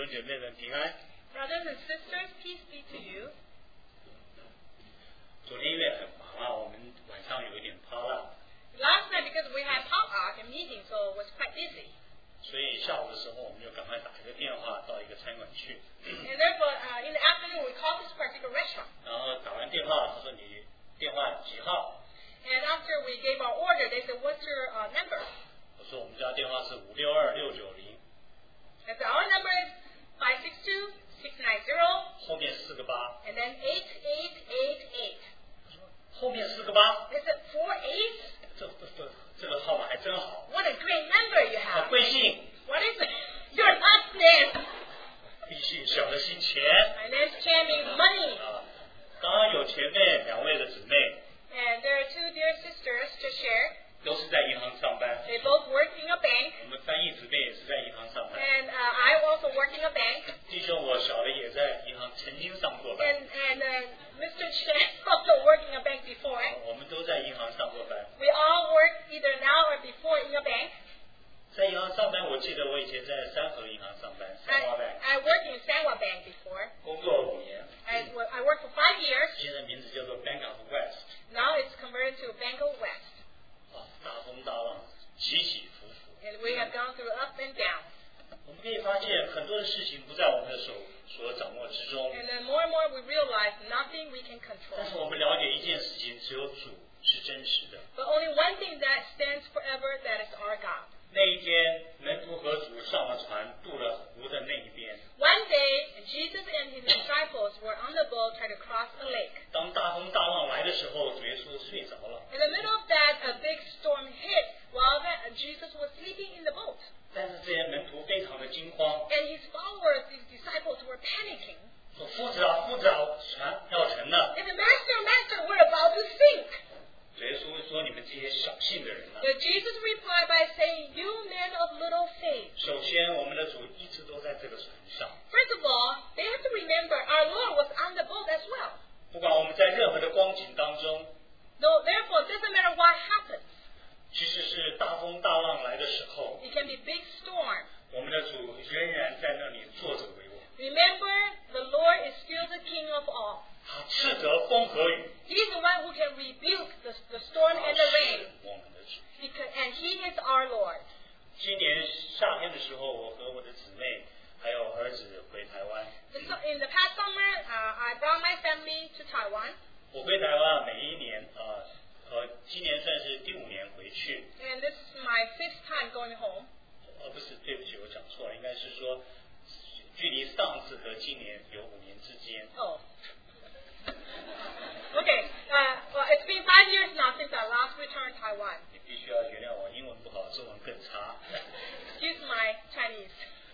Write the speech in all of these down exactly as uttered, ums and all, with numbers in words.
姐妹们平安。 Brothers and sisters, peace be to you. 昨天因为很忙啊，我们晚上有一点抛了。 Last night because we had potluck and meeting, so it was quite busy. 所以下午的时候，我们就赶快打一个电话到一个餐馆去。 And therefore, uh, in the afternoon, we called this particular restaurant. 然后打完电话，他说你电话几号？ And after we gave our order, they said, "What's your uh, number?" 我说我们家电话是五六二六九零。 I said, "Our number is five six two six nine zero." 后面四个八。 And then eight eight eight eight. 后面四个八。 They said four eight. 这这这这个号码还真好。 What a great number you 啊， have. 贵姓？ What is it? Your last name. 贵姓小的姓钱。 My name's Chan means money. 啊，刚刚有前面两位的姊妹。 And there are two dear sisters to share. 都是在银行上班。 They both work in a bank. 我们翻译姊妹也是在银行上班。 And uh, I also work in a bank. 弟兄，我小的也在银行曾经上过班。 And, and uh, Mister Chen also worked in a bank before. 我们都在银行上过班。 We all work either now or before in a bank. 在银行上班，我记得我以前在三和银行上班， I, 三花 bank， I worked in Sanwa Bank before. 工作五年。 I, I worked for five years. 现在名字叫做 Bank of West。 Now it's converted to Bank of West. 啊，大风大浪，起起伏伏。 And we have gone through up and down. 我们可以发现很多的事情不在我们的手所掌握之中。 And then more and more we realize nothing we can 但是 control. 我们了解一件事情，只有主是真实的。 But only one thing that stands forever, that is our God. 那一天，门徒和主上了船，渡了湖的那一边。 One day, Jesus and his disciples were on the boat trying to cross a lake. 当大风大浪来的时候，主耶稣睡着了。 In the middle of that, a big storm hit while that, Jesus was sleeping in the boat. 但是这些门徒非常的惊慌， And his followers, his disciples, were panicking. 说：“夫子啊，夫子啊，船要沉了。 And the master, master, we're about to sink. ” 主耶稣说：“你们这些小信的人啊， But Jesus replied by saying, "You men of little faith." 首先我们的主一直都在这个船上， First of all, they have to remember our Lord was on the boat as well. 不管我们在任何的光景当中， No, therefore, it doesn't matter what happens. 即使是大风大浪来的时候， It can be big storm. 我们的主仍然在那里坐着为王。 Remember, the Lord is still the King of all. 他斥责风和雨， He is the one who can rebuke the, the storm 他 and the 是 rain. 我们的主。 Because, and He is our Lord. 今年夏天的时候，我和我的姊妹还有儿子回台湾。 So in the past summer, uh, I brought my family to Taiwan. 我回台湾每一年，呃呃，今年算是第五年回去。 And this is my fifth time going home. 呃，不是，对不起，我讲错了，应该是说，距离上次和今年有五年之间。 Oh. Okay. Uh, well, it's been five years now since I last returned Taiwan. 你必须要原谅我，英文不好，中文更差。 Excuse my Chinese.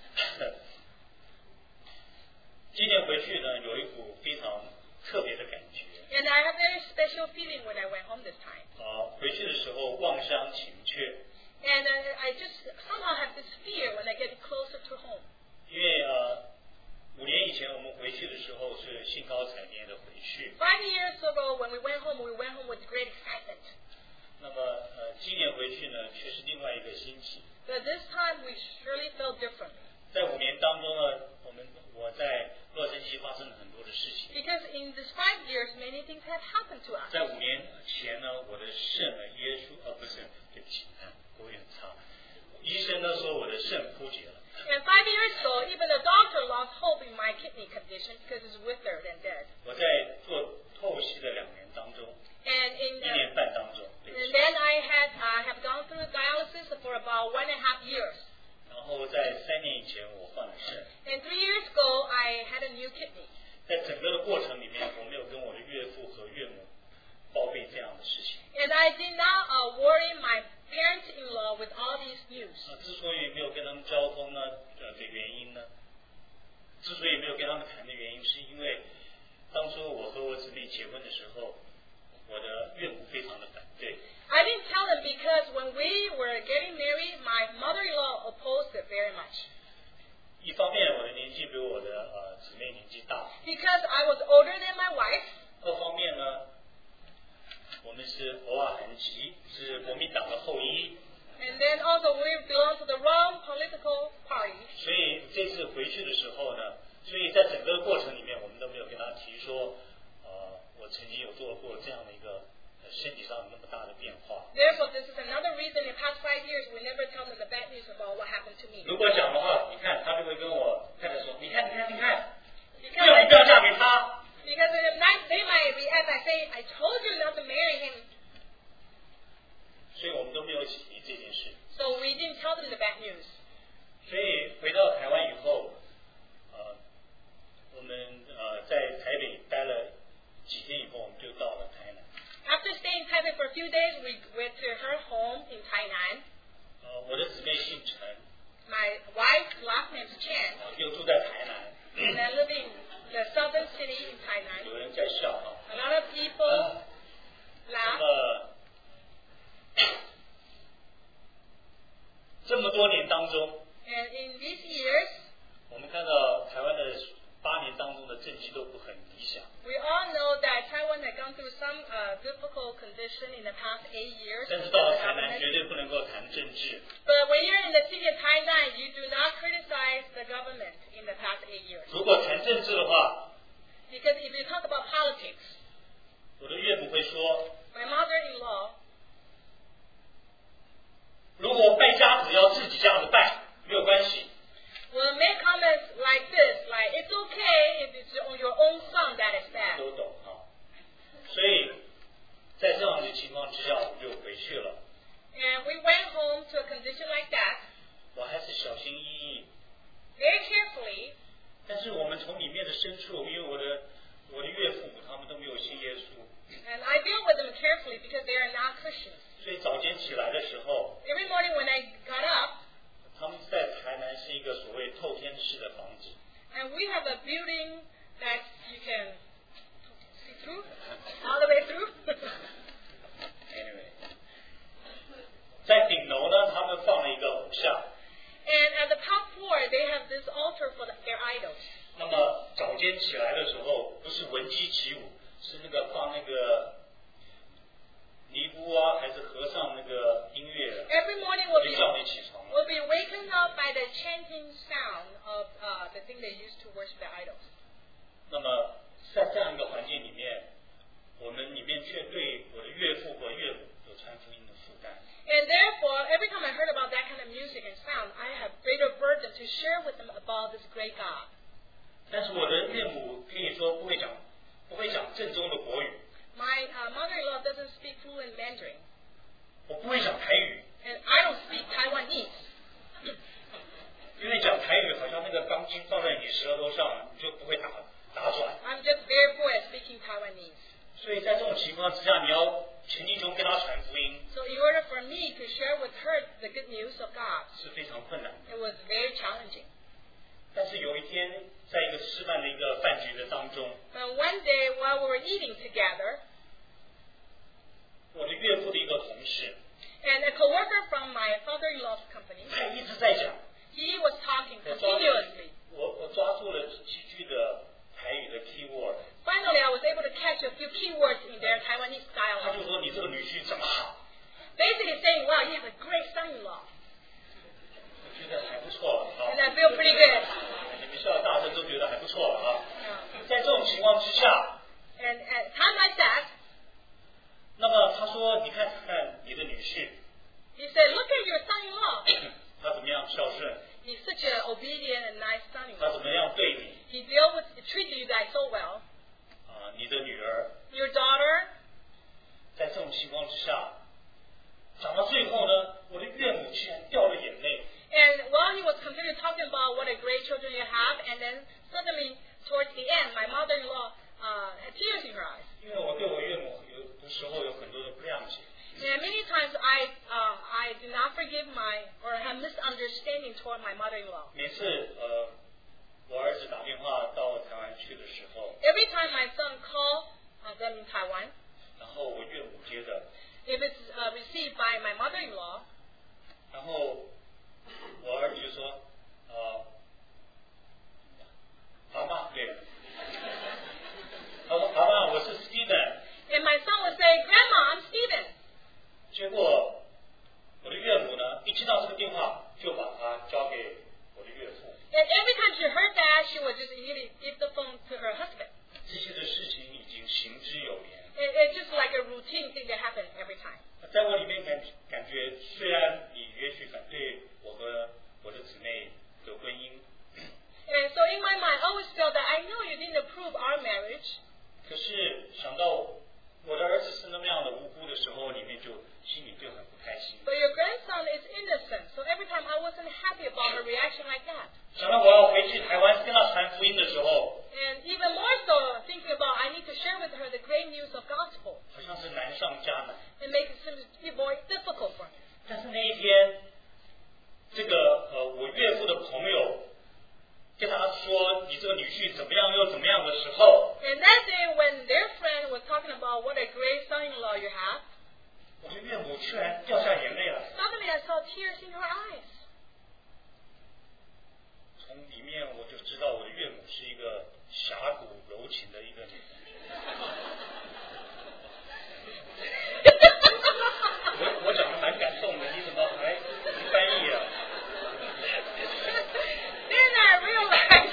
今年回去呢，有一股非常特别的感觉。 And I have a very special feeling when I went home this time. 啊，回去的时候望乡情切， And uh, I just somehow have this fear when I get closer to home. 因为呃，五年以前我们回去的时候是兴高采烈的回去。 Five years ago, when we went home, we went home with great excitement. 那么呃，今年回去呢，却是另外一个心情。 But this time, we surely felt different. 在五年当中呢，我们我在洛杉矶发生了很多的事情。 Because in these five years, many things have happened to us. 在五年前呢，我的肾呢，耶稣呃不是，对不起，啊，我有点差。医生呢说我的肾枯竭了。 And five years ago, even the doctor lost hope in my kidney condition because it's withered and dead. 我在做透析的两年当中， And in 一 the, 年半当中，对不 and 起。 then I had I have gone through dialysis for about one and a half years. 然后在三年以前我换了肾。 And three years ago, I had a new kidney. 在整个的过程里面，我没有跟我的岳父和岳母报备这样的事情。 And I did not uh, worry my parents-in-law with all these news. 啊，之所以没有跟他们交通呢，呃的原因呢，之所以没有跟他们谈的原因，是因为当初我和我姊妹结婚的时候，我的岳母非常的反对。 I didn't tell them because when we were getting married, my mother-in-law opposed it very much. 一方面，我的年纪比我的呃姊妹年纪大； Because I was older than my wife. 二方面呢，我们是偶尔韩籍，是国民党的后裔。 And then also we belong to the wrong political party. 所以这次回去的时候 never tell them the bad news about what happened to me. 如果讲的话，你看他就会跟我太太说，你看，你看，你看， Because 叫你不要嫁给他。 Because they might, they might react by saying, I told you not to marry him. 所以我们都没有提这件事。 So we didn't tell them the bad news. 所以回到台湾以后，呃，我们呃在台北待了几天以后，我们就到了台南。 After staying in Taipei for a few days, we went to her home in Tainan. 呃，我的姊妹姓陈， My wife's last name is Chen, 呃又住在台南。 and I live in the southern city in 有 Tainan. 人在笑啊。 A lot of people 那 laugh. 么这么多年当中， And in these years, 我们看到台湾的八年当中的政绩都不很理想。 we all know that Taiwan had gone through some uh, difficult condition in the past eight years. 但是到了台南，绝对不能够谈政治。 But when you're in the city of Tainan, you do not criticize the government in the past eight years. 如果谈政治的话， Because if you talk about politics, 我的岳母会说， my mother-in-law 如果败家子要自己家子败，没有关系。 will make comments like this, like, it's okay if it's on your own son that is bad. 都懂啊。所以在这样的情况之下，我就回去了。 And we went home to a condition like that, 我还是小心翼翼。 very carefully. 但是我们从里面的深处，因为我的我的岳父母他们都没有信耶稣， And I deal with them carefully because they are not Christians. 所以早间起来的时候， Every morning when I got up, 他们在台南是一个所谓透天式的房子。 and we have a building that you can see through, all the way through. Anyway， 在顶楼呢，他们放了一个偶像。 And at the top floor, they have this altar for the, their idols. 那么早间起来的时候，不是闻鸡起舞，是那个放那个尼姑啊，还是和尚那个音乐， Every morning we'll 就 be, 叫你起床了。 we'll be wakened up by the chanting sound of uh, the thing they used to worship the idols. 那么在这样一个环境里面，我们里面却对我的岳父和岳母有传福音的负担。 And therefore, every time I heard about that kind of music and sound, I have greater burden to share with them about this great God. 但是我的岳母可以说不会讲，不会讲正宗的国语， My uh, mother-in-law doesn't speak fluent Mandarin, 我不会讲台语， and I don't speak Taiwanese. 因为讲台语好像那个钢筋放在你舌头上，你就不会打打转。 I'm just very poor at speaking Taiwanese. 所以在这种情况之下，你要全心中跟他传福音 So in order for me to share with her the good news of God, 是非常困难的。 it was very challenging. 但是有一天，在一个吃饭的一个饭局的当中， But one day while we were eating together, 我的岳父的一个同事， and a coworker from my father-in-law's company, 他一直在讲， he was talking 我抓 continuously. 我我抓住了几句的台语的 key word， Finally, I was able to catch a few keywords in their Taiwanese 他 dialect. 就说你这个女婿这么好， Basically saying, wow, you have a great son-in-law. 我觉得还不错了啊 And。I feel pretty good. 你们笑大声都觉得还不错了啊。 Yeah. 在这种情况之下， And at a time like that, 那么他说，你看看你的女婿， he said, look at your son-in-law. 他怎么样孝顺， He's such an obedient and nice 他 son-in-law. 怎么样对你 He deal with, treated you guys so well. 啊，你的女儿， Your daughter, 在这种情况之下，讲到最后呢，我的岳母居然掉了眼泪。 and while he was continuing talking about what a great children you have, and then suddenly towards the end, my mother-in-law uh, had tears in her eyes. 因为我对我岳母有的时候有很多的不谅解， And many times I uh, I do not forgive my or have misunderstanding toward my mother-in-law. 每次呃我儿子打电话到台湾去的时候， Every time my son called uh, them in Taiwan, 然后我岳母接的， if it's uh, received by my mother-in-law, 然后我儿子就说，呃，妈妈对了，他说妈妈我是 Steven， and my son would say, Grandma, I'm Stephen. 结果我的岳母呢一接到这个电话就把它交给我的岳父， And every time she heard that, she would just immediately give the phone to her husband. 这些的事情已经行之有年。 It, it's just like a routine thing that happens every time. 在我里面感感觉，虽然你也许反对 happy about her reaction like that. 想到我要回去台湾跟她传福音的时候， And even more so, thinking about I need to share with her the great news of gospel. 好像是难上加难。 It makes it seem to be more difficult for me. 但是那一天，这个呃我岳父的朋友跟他说你这个女婿怎么样又怎么样的时候， And that day when their friend was talking about what a great son-in-law you have, 我的岳母居然掉下眼泪了。 suddenly I saw tears in her eyes. 从里面我就知道我的岳母是一个侠骨柔情的一个女人。我我讲的蛮感动的，你怎么还没翻译啊？ Then I realized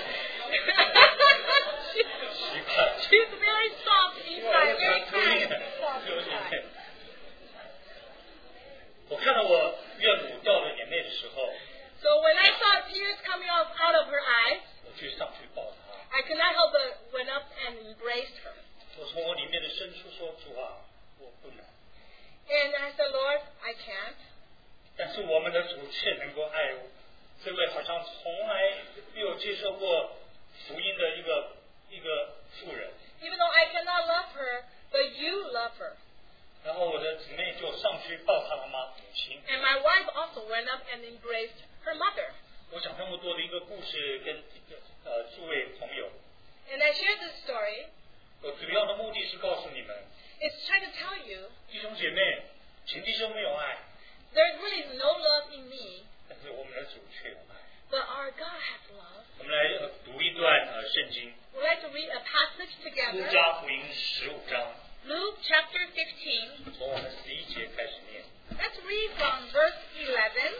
she, 奇怪， she's very soft inside, very kind, soft 有点 inside. 我看到我岳母掉了眼泪的时候， So when I saw tears coming out, out of her eyes, 我就上去抱她。 I could not help but went up and embraced her. 我从我里面的深处说：“主啊，我不能。 And I said, Lord, I can't. ” 但是我们的主却能够爱我，这位好像从来没有接受过福音的一个一个妇人。 Even though I cannot love her, but you love her. 然后我的姊妹就上去抱她的妈母亲。 And my wife also went up and embraced her mother. 我讲这么多的一个故事跟呃诸位朋友， And I shared this story. 我主要的目的是告诉你们， It's trying to tell you 弟兄姐妹，请弟兄没有爱， there really is no love in me, 但是我们的主却有爱。 but our God has love. 我们来读一段呃圣经， We'd like to read a passage 路 together. 加福音十五章， Luke chapter fifteen. 从我们十一节开始念。 Let's read from verse eleven.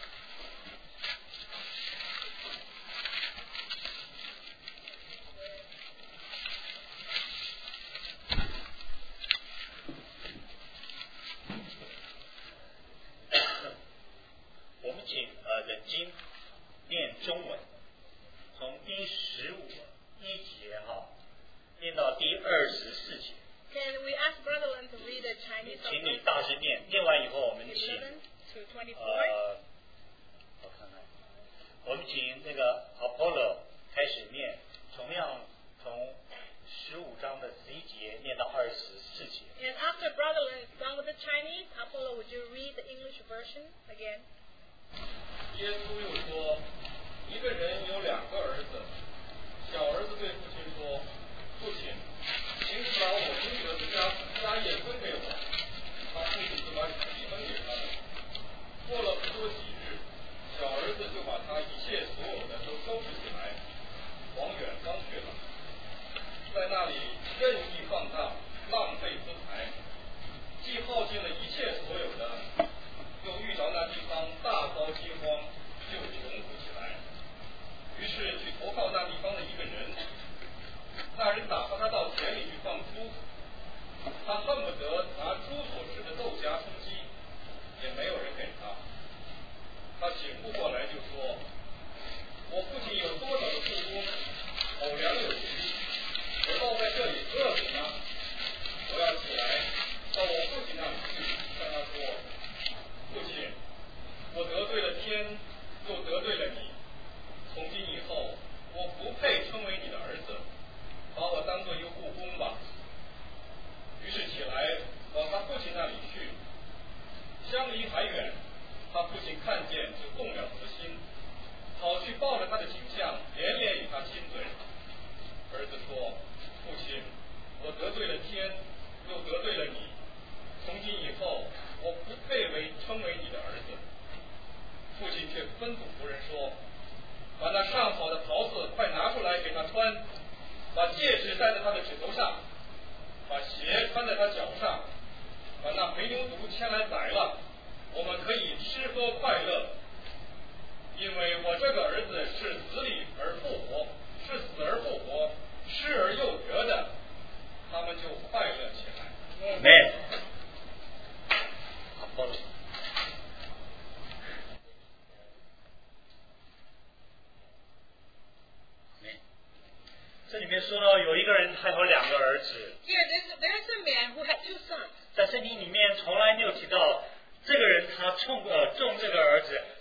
我们请呃忍经念中文，从第十五一节哈念到第二十四节， Can we ask Brother Lin to read the Chinese 请你 verse 大声念，念完以后我们请 eleven to twenty-four? 呃，我看看，我们请那个 Apollo 开始念，同样从十五章的十一节念到二十四节。 And after Brother Lin is done with the Chinese, Apollo, would you read the English version again? 耶稣又说：“一个人有两个儿子，小儿子对父亲说：‘父亲，请你把我应得的家家业分给我。’他父亲就把土地分给他了。过了不多几日，小儿子就把他一切所有的都收拾起来，往远方去了，在那里任意放荡，浪费资财，既耗尽了一切所有的，又遇着那地方大遭饥荒，就穷苦起来。于是去投靠那地方的一个人，那人打发他到田里去放猪，他恨不得拿猪所吃的豆荚充饥，也没有人给他。他醒悟过来就说：我父亲有多少的雇工，口粮有余，我倒在这里饿死呢？我要起来到我父亲那里去，向他说：父亲，我得罪了天，又得罪了你。从今以后，我不配称为你的儿子，把我当做一个雇工吧。于是起来往他父亲那里去。相离还远，他父亲看见就动了慈心，跑去抱着他的颈项，连连与他亲嘴。儿子说：父亲，我得罪了天，又得罪了你。从今以后，我不配为称为你的儿子。父亲却吩咐仆人说：把那上好的袍子快拿出来给他穿，把戒指戴在他的指头上，把鞋穿在他脚上，把那肥牛犊牵来宰了，我们可以吃喝快乐。因为我这个儿子是死里而复活，是死而复活，失而又得的，他们就快乐起来。 Amen。好了。这里面说到有一个人他有两个儿子， Here, there's, there's a man who had two sons. 在圣经里面从来没有提到这个人他种呃种这个儿子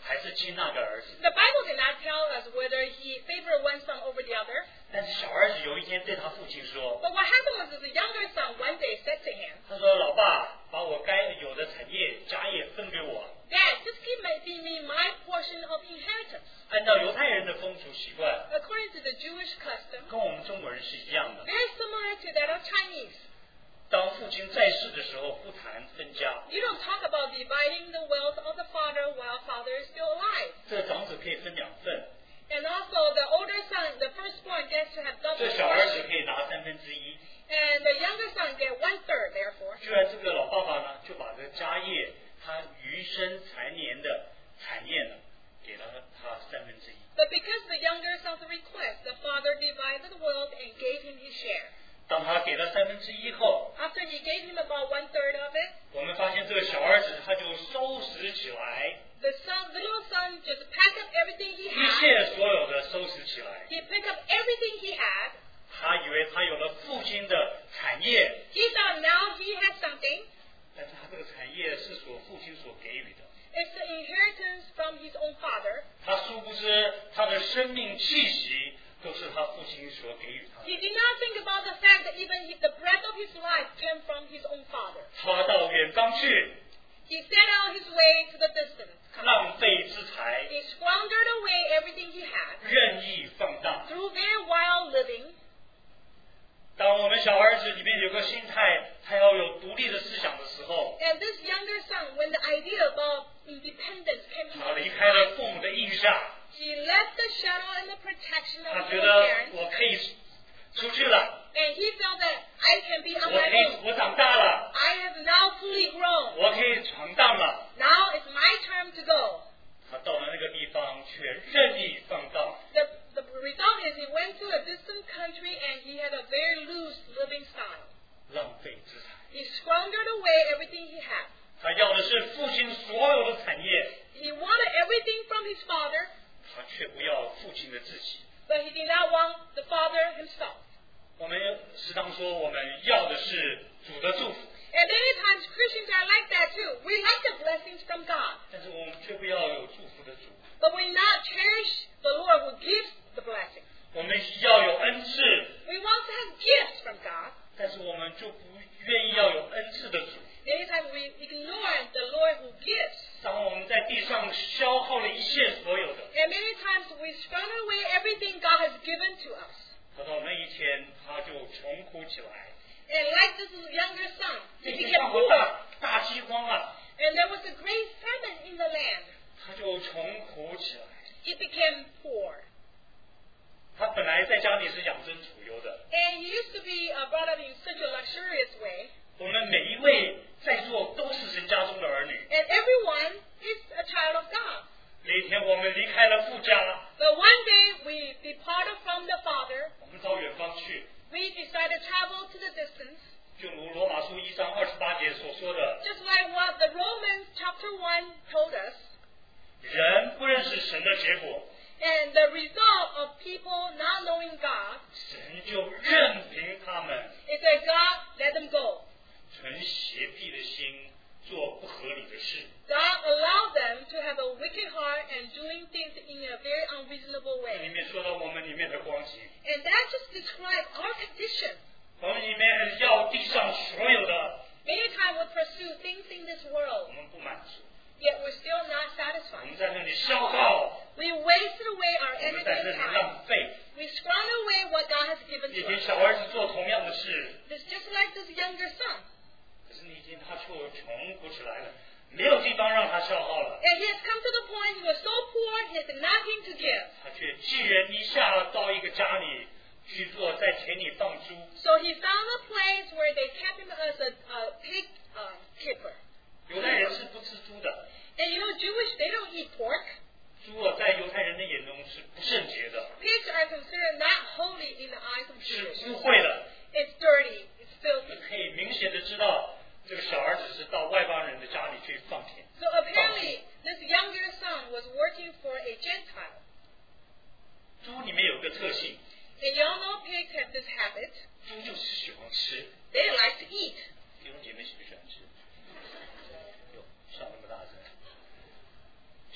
还是亲那个儿子。 The Bible did not tell us whether he favored one son over the other. 但是小儿子有一天对他父亲说 But what happened was that the younger son one day said to him, 他说老爸把我该有的产业家业分给我。 Dad, just give me, give me my portion of inheritance. 按照犹太人的风俗习惯， According to the Jewish custom, 跟我们中国人是一样的。 very similar to that of Chinese. 当父亲在世的时候，不谈分家， You don't talk about dividing the wealth of the father while father is still alive. 这长子可以分两份， And also the older son, the firstborn gets to have 这 double 小儿子 portion. 可以拿三分之一。 And the younger son get one third, therefore. 居然这个老爸爸呢，就把这个家业，他余生残年的产业呢，给了他三分之一。 But because the younger son's request, the father divided the wealth and gave him his share. 当他给了三分之一后， After he gave him about one third of it, 我们发现这个小儿子他就收拾起来， the son, the little son just packed up everything he 一 had. 切所有的收拾起来。 He picked up everything he had. 他以为他有了父亲的产业， He thought now he had something. 但是他这个产业是所父亲所给予的。 It's the inheritance from his own father. 他殊不知他的生命气息都是他父亲所给予他的。 He did not think about the fact that even he, the breath of his life came from his own father. 他到远方去， He set out his way to the distance. 浪费之财， He squandered away everything he had 任意放荡。 through very wild living. 当我们小儿子里面有个心态，他要有独立的思想的时候， And this younger son, when the idea about independence came 他 into 离 his 开了 mind, 父母的印下， he left the shadow and the protection 他 of 觉 his 得 parents, 我可以出去了， and he felt that I can be on 我 my 可以 own. 我长大了， I have now fully grown. 我可以闯荡了。 Now it's my turn to go. 他到了那个地方，却任意放荡。 The, the result is he went to a distant country and he had a very loose living style. 浪费资产， He squandered away everything he had. 他要的是父亲所有的产业， He wanted everything from his father, 他却不要父亲的自己。 but he did not want the father himself. 我们时常说，我们要的是主的祝福， And many times Christians are like that too. We like the blessings from God, 但是我们却不要有祝福的主。 but we not cherish the Lord who gives the blessings. 我们要有恩赐， We want to have gifts from God. 但是我们就不愿意要有恩赐的主。 Many times we ignore the Lord who gives. 当我们在地上消耗了一切所有的， And many times we squander away everything God has given to us. 等到那一天，他就穷苦起来。 And like this younger son, 那 he 天 became 刚好 poor. 大大饥荒啊， And there was a great famine in the land. 他就穷苦起来。 He became poor. 他本来在家里是养尊处优的。 And he used to be uh, brought up in such a luxurious way. 我们每一位在座都是神家中的儿女。 And everyone is a child of God. 那一天我们离开了父家， But one day we departed from the Father. 我们到远方去， We decided to travel to the distance. 就如罗马书一章二十八节所说的， Just like what the Romans chapter one told us. 人不认识神的结果， And the result of people not knowing God 神就任凭他们 is that God let them go. 存邪僻的心，做不合理的事。 God allowed them to have a wicked heart and doing things in a very unreasonable 这里 way. 面说到我们里面的光景， And that just describes our condition. 我们里面要地上所有的， Many times we pursue things in this 我 world, 们不满足， yet we're still not 我 satisfied. 们在那里消耗， We wasted away our 我们 energy 在那 and 里 time. 浪费。 We squander away what God has given 那 to 天 us. 小儿子做同样的事， It's just like this younger son. 可是那天他却穷苦起来了，没有地方让他消耗了。 And he has come to the point he was so poor, he has nothing to give. 他却寄人篱下到一个家里去做，在田里放猪。 So he found a place where they kept him as a, a pig uh, keeper. 犹太人是不吃猪的， And you know, Jewish, they don't eat pork. 猪啊，在犹太人的眼中是不圣洁的， Pigs are considered not holy in the eyes of 是 Jews. 污秽的。 It's dirty. It's 你 filthy. 可以明显的知道，这个小儿子是到外邦人的家里去放田。 So apparently, this younger son was working for a Gentile. 猪里面有个特性， And you all know pigs have this habit. 猪就是喜欢吃。 They like to eat. 弟兄姐妹喜不喜欢吃？哟，笑那么大声。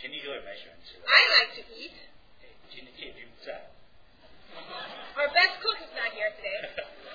前弟兄也蛮喜欢吃的。 I like to eat. 哎，今天建军不在。 Our best cook is not here today.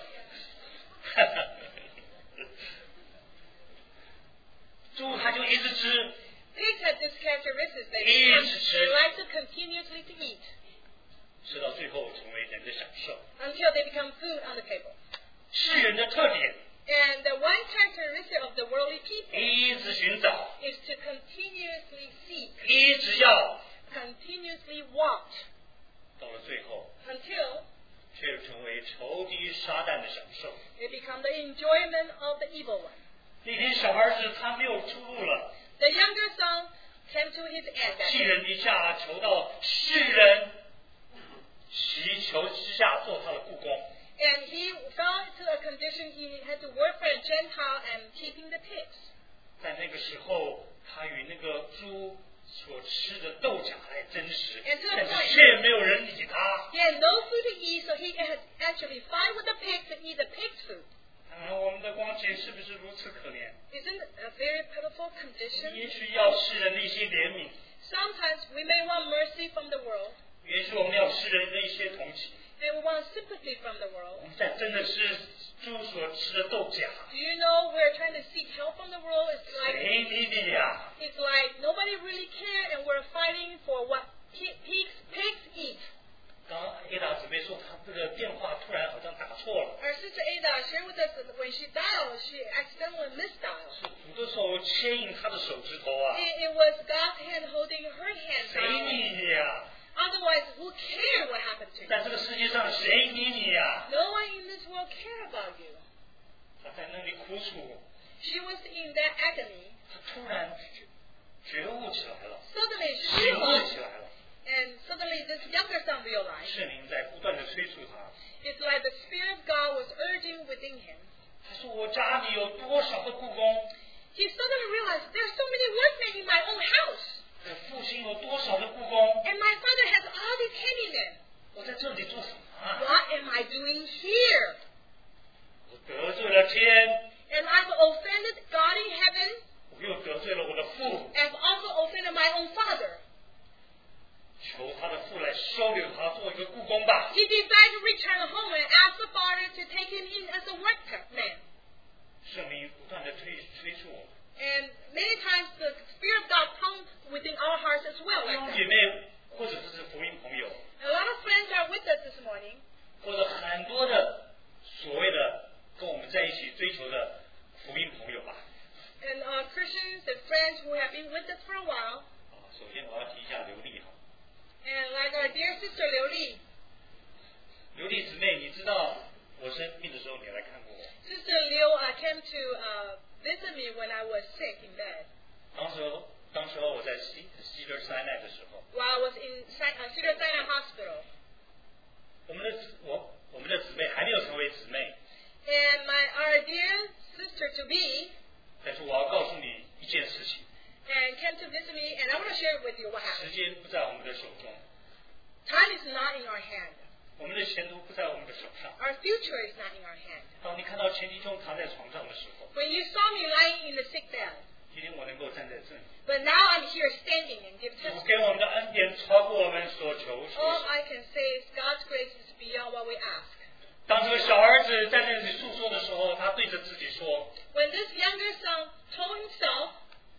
猪它就一直吃， Pigs have this characteristic that 一 they, 直吃， they like to continuously to eat 吃到最后成为人的享受。 until they become food on the table. 世人的特点， And the one characteristic of the worldly people 一直寻找， is to continuously seek, 一直要， continuously want, 到了最后， until 却成为仇敌撒旦的享受。 they become the enjoyment of the evil one. 那天小儿子他没有出路了， The younger son came to his end that 寄 day, 人篱下，求到世人祈求之下做他的故宫。 and he fell into a condition he had to work for a Gentile and keeping the pigs. 在那个时候，他与那个猪所吃的豆荚来争食， And to the 但是 point- 却没有人理他。 He had no food to eat, so he had actually fight with the pigs to eat the pig's food. 啊，我们的光景是不是如此可怜？ Isn't it a very pitiful condition? 也许要世人的一些怜悯， Sometimes we may want mercy from the world, 也许我们要世人的一些同情。 and we want sympathy from the 我 world. 们在真的是猪所吃的豆荚， Do you know we're trying to seek help from the world? It's like 谁理你呀？ it's like nobody really cares, and we're fighting for what pi- pigs pigs eat. 刚刚 Ada 姊妹说，她这个电话突然好像打错了， Our sister Ada shared with us that when she dialed, she accidentally misdialed. 是主的手牵引她的手指头啊， It, it was God's hand holding her hand 谁 down. 理你呀？ Otherwise, who cared what happened to you? 在这个世界上，谁理你呀？ No one in this world cared about you. 她在那里苦楚， She was in that agony. 她突然觉觉悟起来了， Suddenly, she 醒悟 realized, 起来了。 and suddenly this younger son realized. 圣灵在不断的催促他。 It's like the Spirit of God was urging within him. 他说：“我家里有多少的故宫？ He suddenly realized there's so many workmen in my own house, 我父亲有多少的故宫？ and my father has all these handymen. 我在这里做什么啊？ What am I doing here? 我得罪了天， And I've offended God in heaven. 我又得罪了我的父， I've also offended my own father. 求他的父来收留他，做一个故宫吧。 He decided to return home and ask the father to take him in as a workman. 圣灵不断的催催促我们， And many times the Spirit of God comes within our hearts as well. 弟 Like 兄 that. 姐妹或者是福音朋友， A lot of friends are with us this morning, 或者很多的所谓的跟我们在一起追求的福音朋友吧。 and uh, Christians and friends who have been with us for a while. 啊，首先我要提一下刘丽哈， And like our dear sister Liu Li, 刘丽姊妹，你知道我生病的时候你来看过我。 Sister Liu uh, came to uh, visit me when I was sick in bed. 当时候，当时候我在西西德塞奈的时候， While I was in Si- uh, Cedar Sinai Hospital. 我们的姊我我们的姊妹还没有成为姊妹， And my our dear sister to be 但是我要告诉你一件事情， and came to visit me, and I want to share with you what 时 happened. 间不在我们的手中， Time is not in our hand. 我们的前途不在我们的手上。 Our future is not in our hand. 当你看到钱弟兄躺在床上的时候， When you saw me lying in the sick bed, 今天我能够站在这里， but now I'm here standing and give 主 testimony. 给我们的恩典超过我们所求所 All 想。 I can say is God's grace is beyond what we ask. 当这个小儿子在那里诉说的时候，他对着自己说 When this younger son told himself,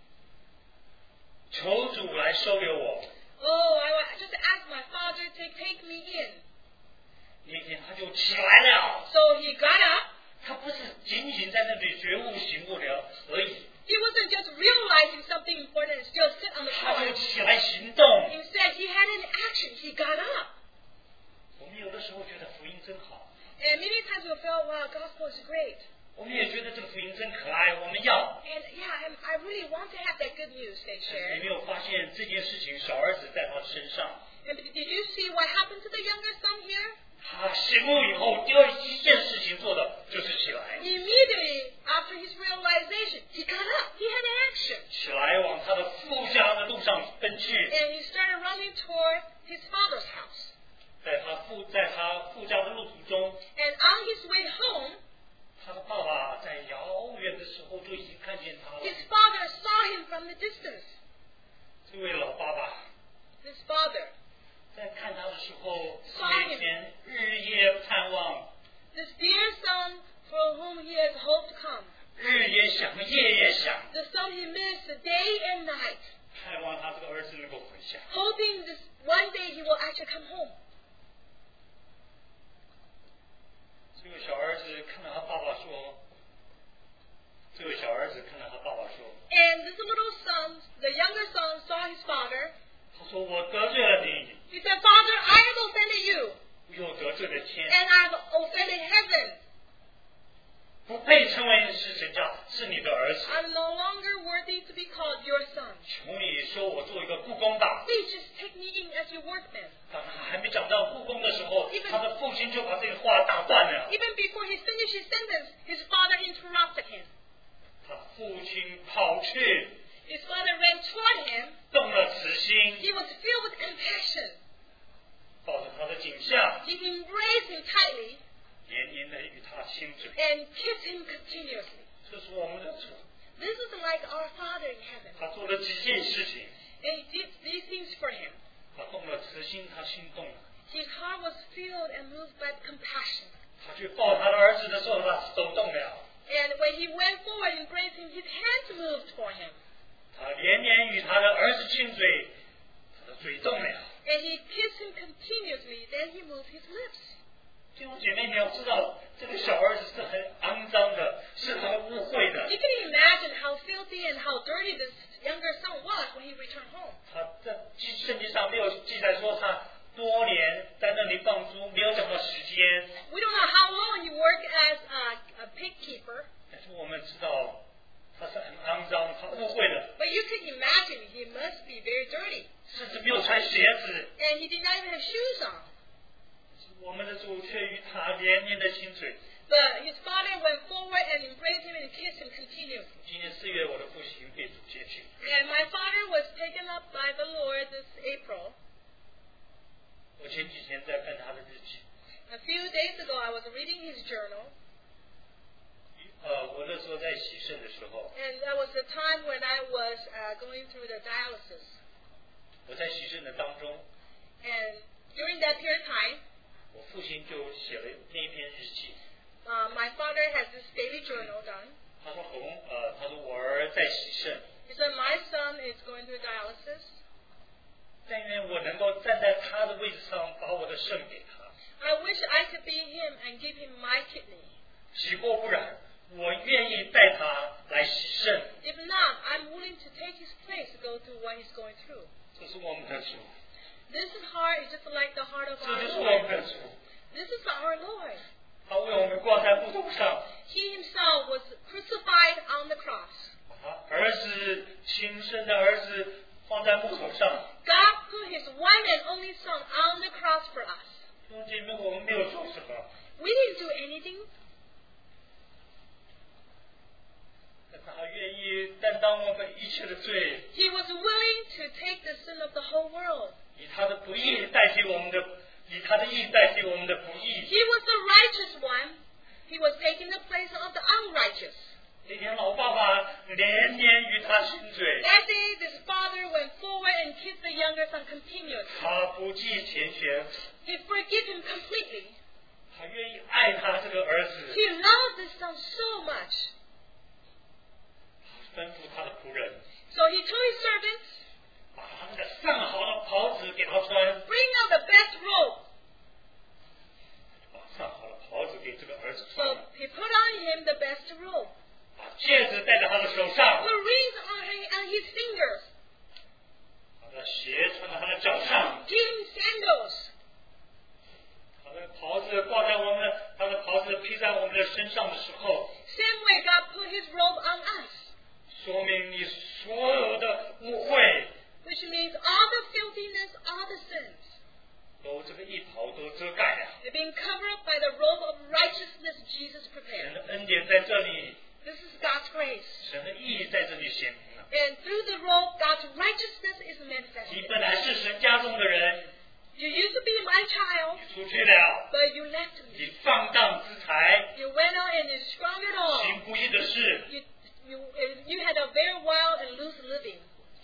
求主来收留我。 "Oh, I wa- just asked my father to take me in." 那天他就起来了， So he got up. 他不是仅仅在那里觉悟醒悟了而已， He wasn't just realizing something important and still sit on the 他就 floor. 起来行动。 Instead, he had an action. He got up. 我们有的时候觉得福音真好， And many times we felt, wow, gospel is great. 我们也觉得这个福音真可爱，我们要。 And yeah, and I really want to have that good news they 但是 shared. 你没有发现这件事情，小儿子在他身上， And did you see what happened to the younger son here? 他醒悟以后，第二一件事情做的就是起来， Immediately after his realization, he got up. He had action. 起来往他的父家的路上奔去。 And he started running toward his father's house. 在他父在他父家的路途中， And on his way home, 他的爸爸在遥远的时候就已经看见他了。 his father saw him from the distance. 这位老爸爸 This father 在看他的时候， saw 每 him. 天日夜盼望， This dear son for whom he has hoped to come. 日夜想，夜夜想， The son he missed day and night. 盼望他这个儿子能够回家。 Hoping this one day he will actually come home. 这个小儿子看到他爸爸说，这位小儿子看到他爸爸说， And this little son, the younger son, saw his father. 他说我得罪了你， He said, Father, I have offended you, 又得罪了天， and I have offended heaven. 不配称为是神家，是你的儿子。 I'm no longer worthy to be called your son. 求你收我做一个雇工吧。 Please just take me in as your workman. 当他还没讲到雇工的时候 Even-， 他的父亲就把这个话打断了。 Even before he finished his sentence, his father interrupted him. 他父亲跑去， His father ran toward him. 动了慈心， He was filled with compassion. 抱着他的颈项， He embraced him tightly 连连的与他亲嘴。 and kissed him continuously. 这是我们的主， This is like our Father in heaven. 他做了几件事情， And he did these things for him. 他动了慈心，他心动了。 His heart was filled and moved by compassion. 他去抱他的儿子的时候，他手动了。 And when he went forward and embraced him, his hands moved for him. 他连连与他的儿子亲嘴，他的嘴动了。 And he kissed him continuously. Then he moved his lips. 弟兄姐妹，你要知道，这个小儿子是很肮脏的，是很污秽的。 You can imagine how filthy and how dirty this younger son was when he returned home. 他在圣经上没有记载说他多年在那里放猪，没有讲到时间。 We don't know how long he worked as a, a pig keeper, 但是我们知道他是很肮脏、他污秽的， but you can imagine he must be very dirty. 甚至没有穿鞋子。 And he did not even have shoes on. 我们的主却与他连连的亲嘴。 But his father went forward and embraced him and kissed him continuously. 今年四月，我的父亲被主接去。 And my father was taken up by the Lord this April. 我前几天在看他的日记， A few days ago, I was reading his journal, 呃，我那时候在洗肾的时候， and that was the time when I was uh, going through the dialysis. 我在洗肾的当中， And during that period of time, 我父亲就写了那一篇日记。 uh, my father has this daily journal done. 他说红，呃，他说我儿在洗肾， He said, my son is going through dialysis. 但愿我能够站在他的位置上，把我的肾给他。 I wish I could be him and give him my kidney. 岂或不然，我愿意带他来洗肾。 If not, I'm willing to take his place to go through what he's going through. 这是我们的主， This heart is just like the heart of 这 our 就是我们 Lord. 的主。 This is our Lord. 他为我们挂在木头上， He himself was crucified on the cross. 把他儿子亲生的儿子放在木头上。 God put his one and only son on the cross for us. 弟兄姐妹，我们没有做什么， We didn't do anything, 但他愿意担当我们一切的罪， he was willing to take the sin of the whole world. 以他的不义代替我们的，以他的义代替我们的不义。 He was the righteous one. He was taking the place of the unrighteous. 那天老爸爸连连与他亲嘴， That day, this father went forward and kissed the younger son continuously. 他不计前嫌， He forgave him completely. 他愿意爱他这个儿子。 He loved this son so much. 吩咐他的仆人， So he told his servants, 把他那个上好的袍子给他穿， bring out the best robe. 把上好的袍子给这个儿子 So 穿， he put on him the best robe. 把戒指戴在他的手上， Put rings on, on his fingers. 把他鞋穿在他的脚上， Give him sandals. 他的袍子挂在我们的，他的袍子披在我们的身上的时候， Same way God put his robe on us. 说明你所有的污秽 Which means all the filthiness, all the sins. 都这个一袍都遮盖了。 They're being covered up by the robe of righteousness Jesus 神 prepared. 的恩典在这里， This is God's grace. 神的义在这里显明了。 And through the robe, God's righteousness is 你 manifested. 本来是神家中的人， You used to be my child, 你出去了， but you left 你 me. 放荡自裁， You went out and you squandered all. 行不义的事， You, you, you had a very wild and loose living.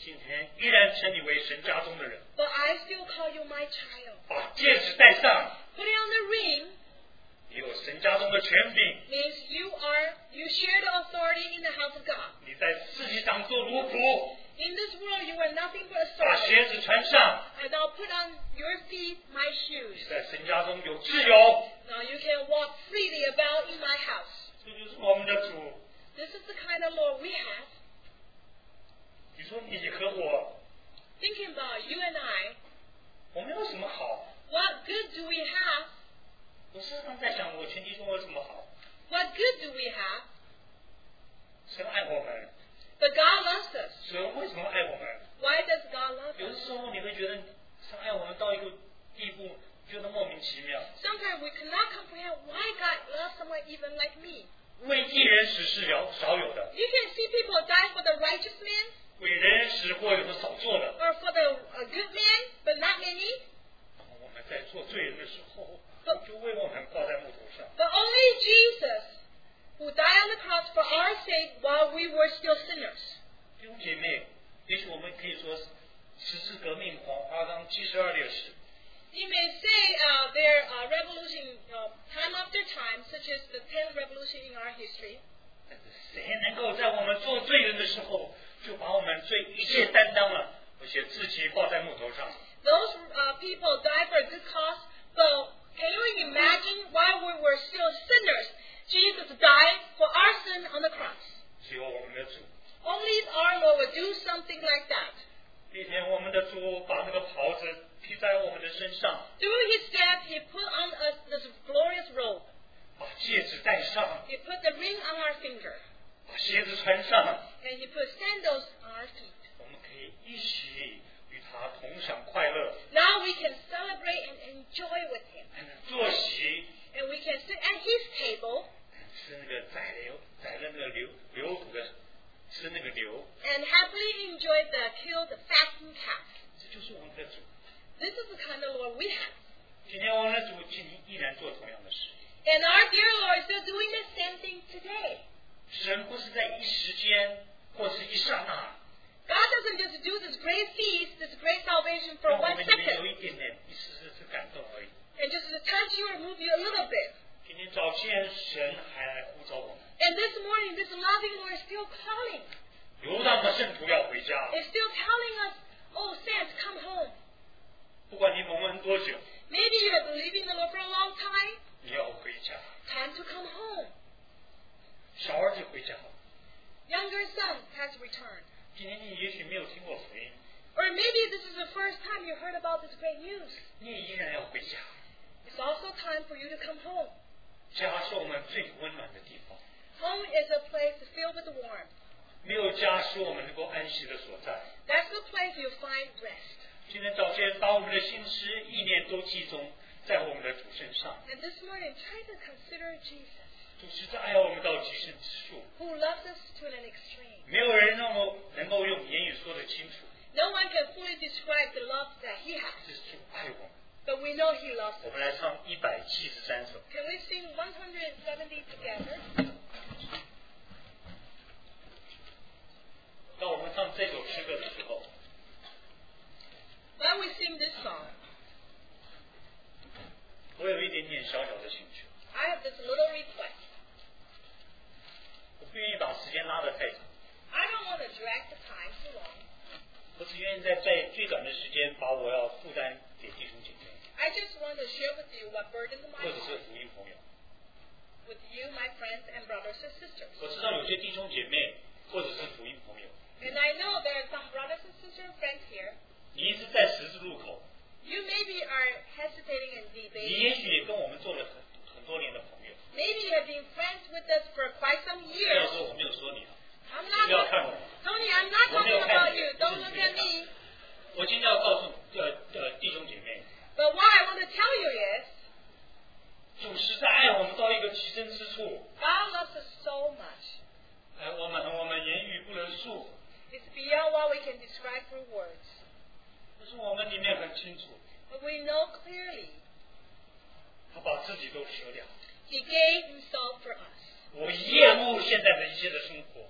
今天依然称你为神家中的人。 But I still call you my child. 把戒指戴上， Putting on the ring 你有神家中的权柄， means you are you share the authority in the house of God. 你在世界上做奴仆， In this world, you are nothing but a 把 servant. 鞋子穿上， And now put on your feet my 你 shoes. 在神家中有自由。 Now you can walk freely about in my house. 这就是我们的主。 This is the kind of Lord we have. 你说你和我， Thinking about you and I, 我们有什么好？ what good do we have? 我时常在想，我前提中有什么好？ What good do we have? 神爱我们， But God loves us. 神为什么爱我们？ Why does God love 有的 us? 时候你会觉得神爱我们到一个地步，觉得莫名其妙。 Sometimes we cannot comprehend why God loves someone even like me. 为义人死是少少有的， You can see people die for the righteous man 为人人死或有的少做的。 or for the a good man, but not many. 当我们在做罪人的时候，就为我们挂在木头上。 But only Jesus, who died on the cross for our sake while we were still sinners. 弟兄姐妹，也许我们可以说，十字革命黄花岗七十二烈士， You may say uh, their uh, revolution uh, time after time, such as the tenth revolution in our history. 但是谁能够在我们做罪人的时候，就把我们罪一切担当了，而且自己挂在木头上？ Those uh, people died for a good cause, but can you imagine while we were still sinners, Jesus died for our sin on the cross? 只有我们的主。 Only our Lord would do something like that. 那天我们的主把那个袍子披在我们的身上， Through his death, he put on us this glorious robe. 把戒指戴上， He put the ring on our finger, 把鞋子穿上， and he put sandals on our feet. 我们可以一起与他同享快乐， Now we can celebrate and enjoy with him. 还能坐席， And we can sit at his table 吃那个宰牛宰了那个牛牛肚的，吃那个牛， and happily enjoy the killed fattened calf. 这就是我们的主。 This is the kind of Lord we have. 今天我们的主今天依然做同样的事。 And our dear Lord is still doing the same thing today. 神不是在一时间或是一刹那， God doesn't just do this great feast, this great salvation for 让我 one 们里面有 second 一点点一丝丝感动而已。 and just to touch you or move you a little bit. 今天早先神还来呼召我们， And this morning, this loving Lord is still calling. 流浪的圣徒要回家。 Is still telling us, oh, saints, come home. 不管你蒙恩多久， Maybe you have been leaving the Lord for a long time. 你要回家。 Time to come home. 小儿子回家， Younger son has returned. 今天你也许没有听过福音， Or maybe this is the first time you heard about this great news. 你也依然要回家。 It's also time for you to come home. 家是我们最温暖的地方， Home is a place filled with warmth. 没有家是我们能够安息的所在。 That's the place you find rest. 今天早先把我们的心思意念都集中在我们的主身上， And this morning, try to consider Jesus, 主实在爱我们到极深之处， who loves us to an extreme. 没有人能够能够用言语说得清楚。 No one can fully describe the love that he 这 has, 是主爱我们。 but we know he loves 我 us. 们来唱一百七十三首。 Can we sing one hundred seventy together? 当我们唱这首诗歌的时候， While we sing this song, 我有一点点小小的请求， I have this little request. 我不愿意把时间拉得太长， I don't want to drag the time too long. 我只愿意在在最短的时间把我要负担给弟兄姐妹， I just want to share with you what burdens my 或者是 heart 福音朋友。 with you, my friends and brothers and sisters. 我知道有些弟兄姐妹或者是福音朋友， And I know there are some brothers and sisters friends here. 你一直在十字路口， You maybe are hesitating and 你 debating. 也许也跟我们做了很很多年的朋友。 Maybe you have been friends with us for quite some 不要 years. 说我没有说你啊， I'm 不 not 要看我。 Tony, I'm not 我没有 talking 看 about 你 you. 不 Don't 是 look 这样 at me. 我今天要告诉呃呃弟兄姐妹， But what I want to tell you is, 主实在爱我们到一个极深之处， God loves us so much. 哎，我们我们言语不能述， It's beyond what we can describe through words. 可是我们里面很清楚， But we know clearly 他把自己都舍了。 He gave Himself for us. 我厌恶现在的一切的生活，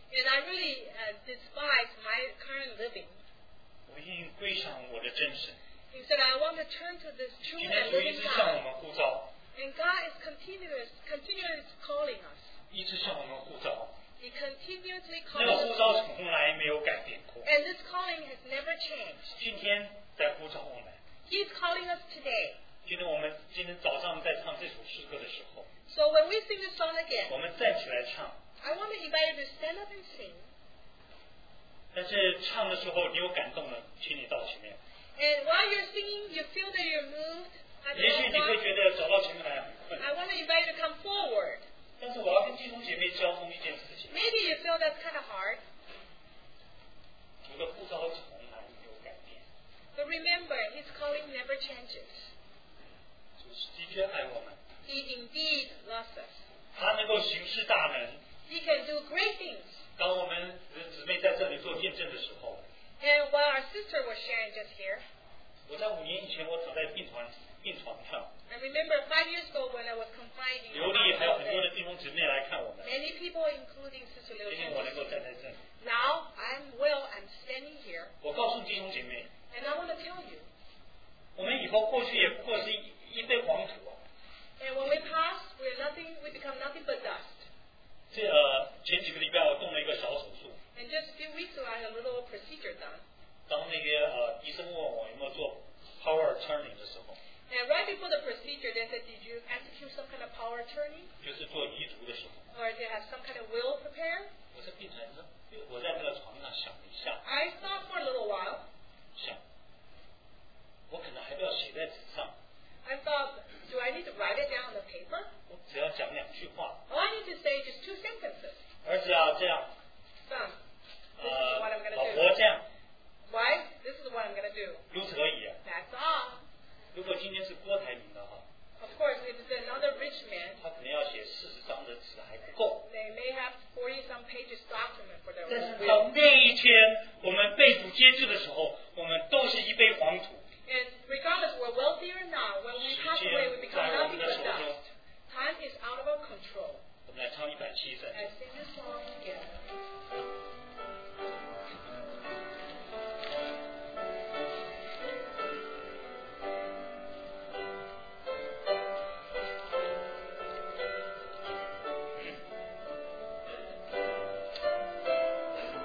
And I really uh, despise my current living. 我已经归向我的真神。 Instead, I want to turn to this true 今 and 天主一 living 直向我 God. 们呼召， And God is continuous, continuously calling us. 一直向我们呼召。 He continuously 那个 calls 呼 us. 召从来没有改变过。 And this calling has never changed. 今天在呼召我们。 He's calling us today. 今天我们今天早上在唱这首诗歌的时候， So when we sing this song 我 again, 们站起来唱。 I want to invite you to stand up and sing. 但是唱的时候你有感动了，请你到前面。 And while you're singing, you feel that you're moved. at 也许 the 你会 God. 觉得走到前面来很困 I want to invite you to come forward. 但是我要跟弟兄姐妹交通一件事情， Maybe you feel that's kind of hard. 主的呼召从来没有改变， But remember, His calling never changes. 主是的确爱我们， He indeed loves us. 他能够行事大能。 He can do great things. 当我们的姊妹在这里做见证的时候， And while our sister was sharing just here, 我在五年以前我躺在病床病床上， I remember five years ago when I was confined in 刘丽还有很多 hospital, 的弟兄姊妹来看我们， many people, including Sister 今 Liu 天我能 Chen. 够站在这里， Now I'm well. I'm standing here, 我告诉弟兄姐妹， and I want to tell you. 我们以后过去也不过是一一堆黄土啊。 And when we pass, we're nothing. We become nothing but dust. 这呃前几个礼拜我动了一个小手术， And just a few weeks ago, I had a little procedure done. 当那个呃医生问我有没有做 power attorney 的时候， And right before the procedure, they said, "Did you execute some kind of power attorney, 就是做遗嘱的时候， or did you have some kind of will prepared?" 我在病床上，我在那个床上想了一下， I thought for a little while. 想，我可能还不要写在纸上， I thought, do I need to write it down on the paper? 我只要讲两句话， All I need to say is just two sentences. 儿子啊这样， Son, this 呃 is what I'm going 老 to 婆 do. 这样， Wife, this is what I'm going to do. 如此而已啊。 That's all. 如果今天是郭台铭的话， Of course, if it's another rich man, 他可能要写四十张的纸还不够。 they may have forty some pages document for their 但 own 是 will. 到那一天，我们被主接治的时候，我们都是一杯黄土。 And regardless, we're wealthy or not, when we 时 pass 间 away, we become 在我 nothing 们的 but 手中 dust.。Time is out of our control. 我们来唱一百七十。 I sing this song together.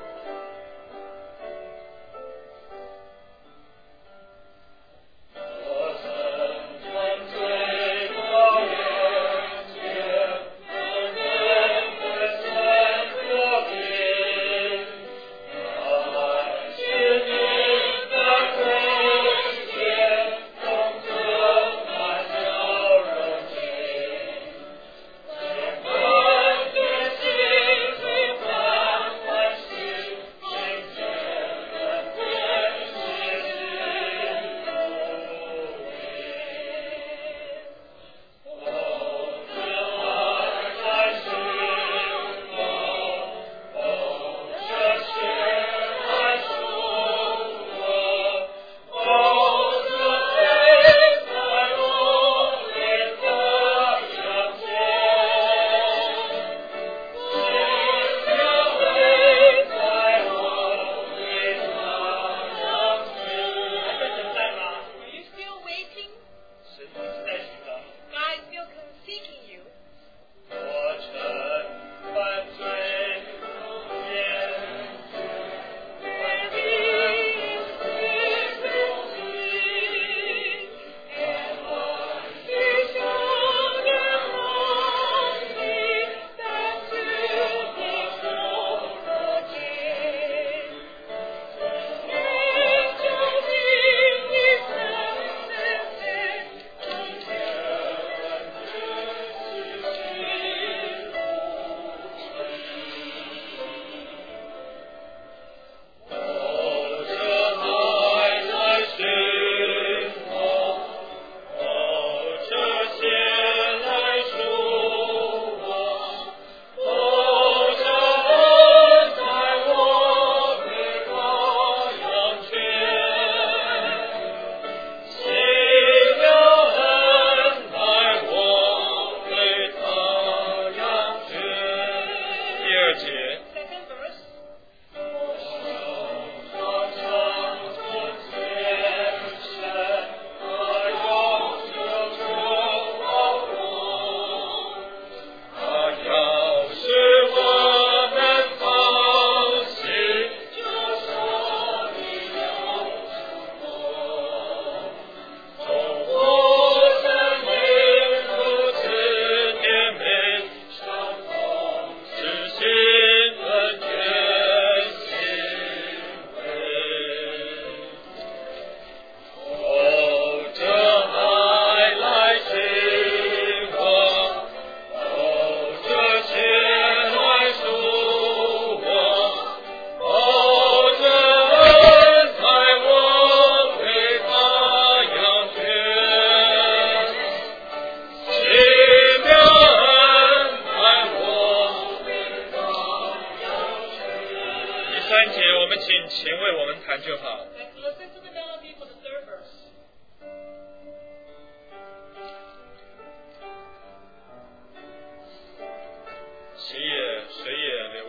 Oh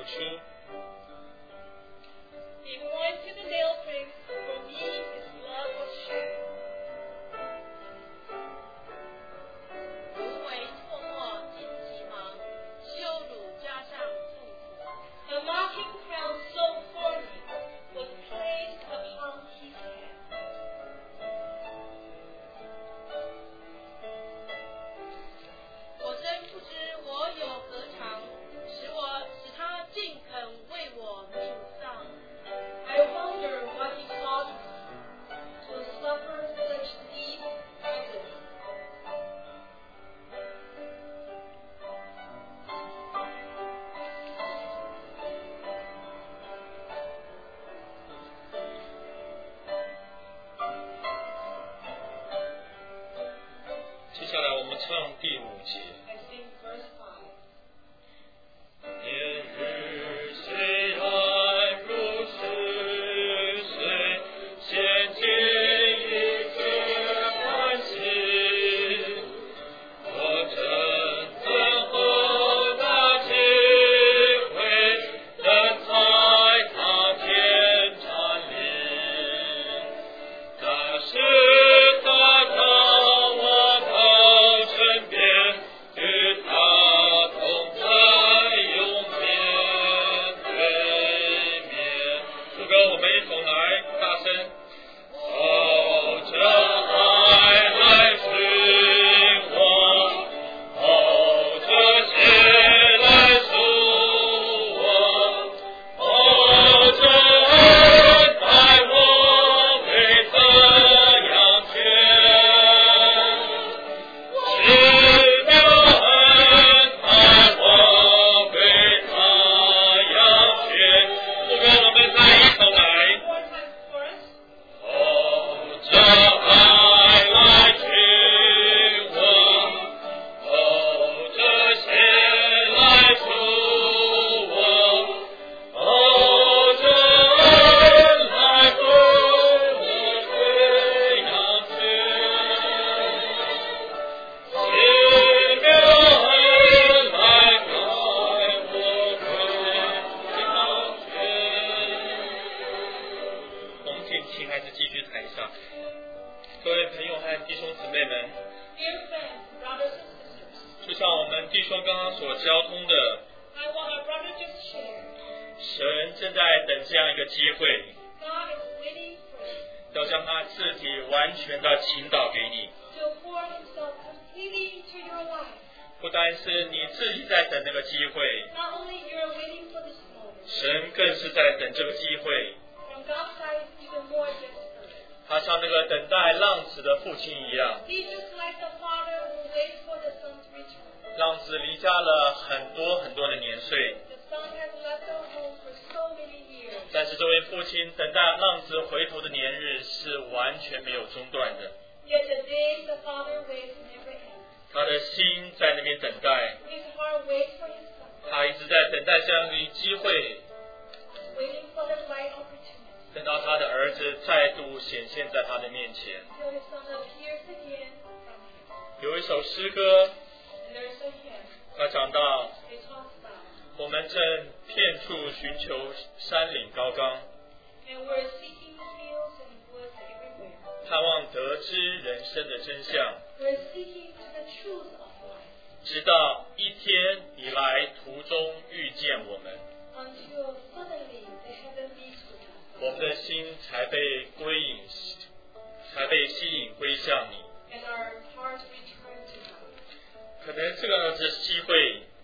出。 Even going to the nail print, for me, His blood was shed. 芦苇错过荆棘芒，羞辱加上痛苦。 A mocking crown so thorny was placed upon His head. 我真不知我有何长，使我使他竟肯为我命丧。 I wonder what He caused me to suffer such deep agony. 接下来我们唱第五节。 I sing verse five. 年日虽然如逝水，现今一切欢喜。我真等候那机会，等在他天站立。但是他到我到身边，与他同在永面对面。主歌我们一同来大声。哦，这爱来寻我，哦，这血来赎我，哦，这恩待我为怎样全？奇妙恩待我为怎样全？主歌我们再一同来。 Four times chorus. 哦，这爱来寻我，哦，这血来赎我，哦，这恩来护我归阳泉。奇妙恩来改我归阳泉。我们请请孩子继续台上，各位朋友和弟兄姊妹们， Dear friends, brothers and sisters, 就像我们弟兄刚刚所交通的， I want our brother just shared. 神正在等这样一个机会， God is waiting for you 要将他自己完全的倾倒给你。 to pour Himself completely into your life. 不单是你自己在等那个机会， Not only you're waiting for this moment, 神更是在等这个机会。 from God's side, it's even more desperate. 他像那个等待浪子的父亲一样， He's just like the father who waits for the son's return. 浪子离家了很多很多的年岁， The son has left their home for so many years. 但是这位父亲等待浪子回头的年日是完全没有中断的。 Yet the days the father waits never end. 他的心在那边等待， His heart waits for his son, 他一直在等待这样的一个机会， waiting for the right opportunity. 等到他的儿子再度显现在他的面前。 Till his son appears again from him. 有一首诗歌， And there's a hymn. 他讲到 It talks about, 我们正遍处寻求山岭高冈， and we're seeking fields and woods everywhere. 盼望得知人生的真相， We're seeking to the truth of life. 直到一天你来途中遇见我们， Until suddenly the heaven meets with us. 我们的心才被归隐，才被吸引归向你。 And our hearts return to God. 可能这个是机会，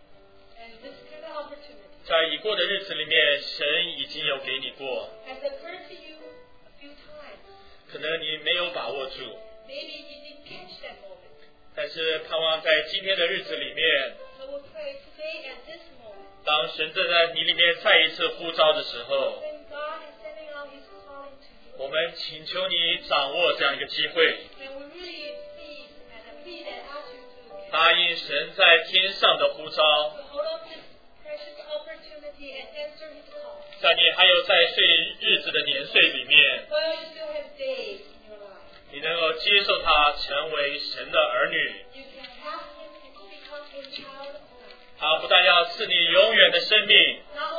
And this kind of opportunity 在已过的日子里面，神已经有给你过， has occurred to you a few times. 可能你没有把握住， Maybe you didn't catch that moment. 但是盼望在今天的日子里面， So we'll pray today at this moment. 当神正在你里面再一次呼召的时候， When God is sending out His calling to you. 我们请求你掌握这样一个机会， And we really please and plead and ask you to 答应神在天上的呼召， to hold up this precious opportunity and answer His call. 在你还有在岁日子的年岁里面， While you still have days in your life, 你能够接受他成为神的儿女。 you can ask Him to become a child of God. 他不但要赐你永远的生命， Not only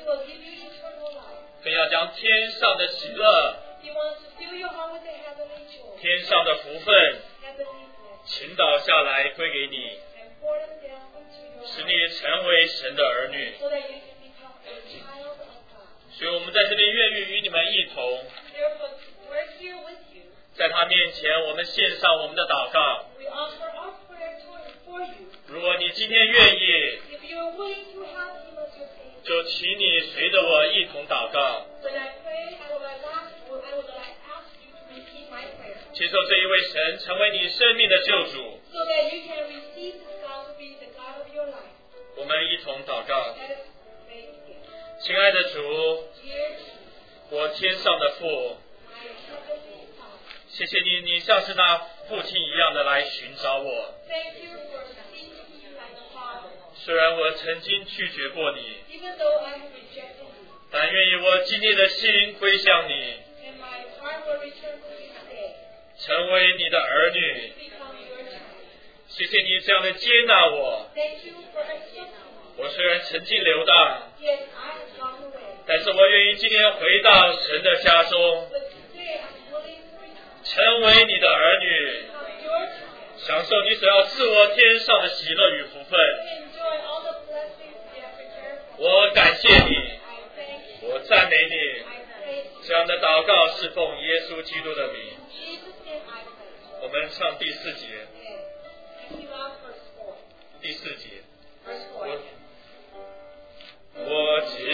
will give you eternal life. 更要将天上的喜乐、 He wants to fill your heart with the heavenly joy, 天上的福分 heavenly blessing, 倾倒下来归给你， and pour them down into your 使 heart 你成为神的儿女。 so that you can become a child of God. 所以我们在这里愿意与你们一同， Therefore, we're here with you. 在他面前，我们献上我们的祷告。 We offer our prayer to, for you. 如果你今天愿意， If you're willing to have Him as your Savior, 就请你随着我一同祷告， when I pray, I would like ask, I would like ask you to repeat my prayer, 接受这一位神成为你生命的救主。 so that you can receive God to be the God of your life. 我们一同祷告。 Let us pray together. 亲爱的主， Dear Jesus, 我天上的父， my heavenly Father, 谢谢你，你像是那父亲一样的来寻找我。 thank you for seeing me like a father. 虽然我曾经拒绝过你， Even though I have rejected you, 但愿意我今天的心归向你， and my heart will return to you today, 成为你的儿女。 become your child. 谢谢你这样的接纳我。 Thank you for accepting me. 我虽然曾经流荡， Yes, I have gone away, 但是我愿意今天回到神的家中， but today I'm willing to return, 成为你的儿女， become your child, 享受你所要赐我天上的喜乐与福分。 enjoy all the blessings you have prepared for me. 我感谢你， I thank you. 我赞美你。 I praise you. 这样的祷告是奉耶稣基督的名。 In Jesus' name I pray. 我们唱第四节， Okay. And you are verse four. 第四节。 Verse 我 four. 我